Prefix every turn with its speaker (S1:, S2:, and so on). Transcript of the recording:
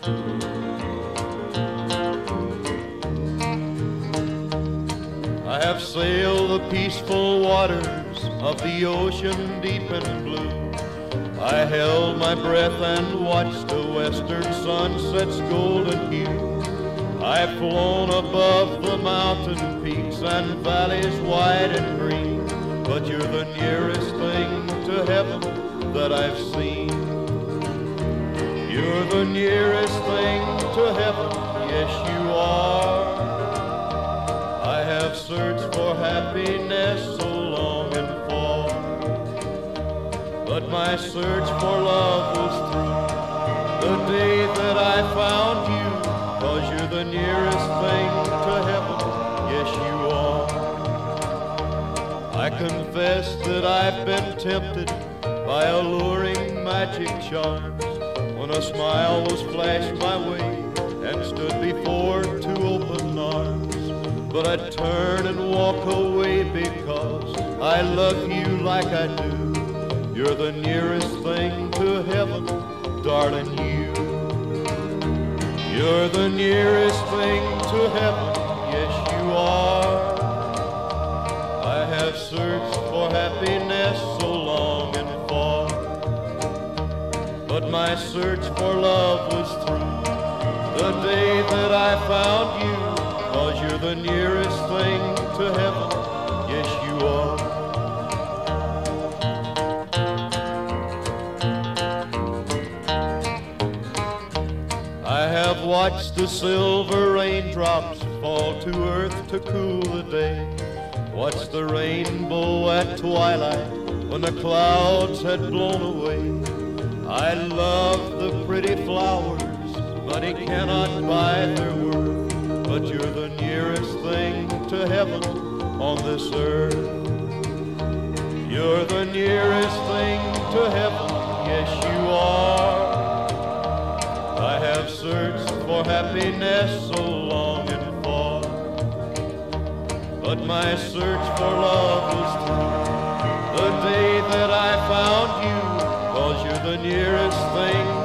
S1: I have sailed the peaceful waters of the ocean deep and blue. I held my breath and watched the western sunset's golden hue. I've flown above the mountain peaks and valleys wide and green, but you're the nearest thing to heaven that I've seen. You're the nearest thing to heaven, yes you are. I have searched for happiness so long and far, but my search for love was through the day that I found you, 'cause you're the nearest thing to heaven, yes you are. I confess that I've been tempted by alluring magic charms, when a smile was flashed my way and stood before two open arms. But I'd turn and walk away because I love you like I do. You're the nearest thing to heaven, darling, you. You're the nearest thing to heaven, yes you are. I have searched for happiness so long and far, but my search for love was through the day that I found you, 'cause you're the nearest thing to heaven, yes you are. I have watched the silver raindrops fall to earth to cool the day, watched the rainbow at twilight when the clouds had blown away. I love the pretty flowers, money cannot buy their worth, but you're the nearest thing to heaven on this earth. You're the nearest thing to heaven, yes you are. I have searched for happiness so long and far, but my search for love was through the day that I found you, 'cause you're the nearest thing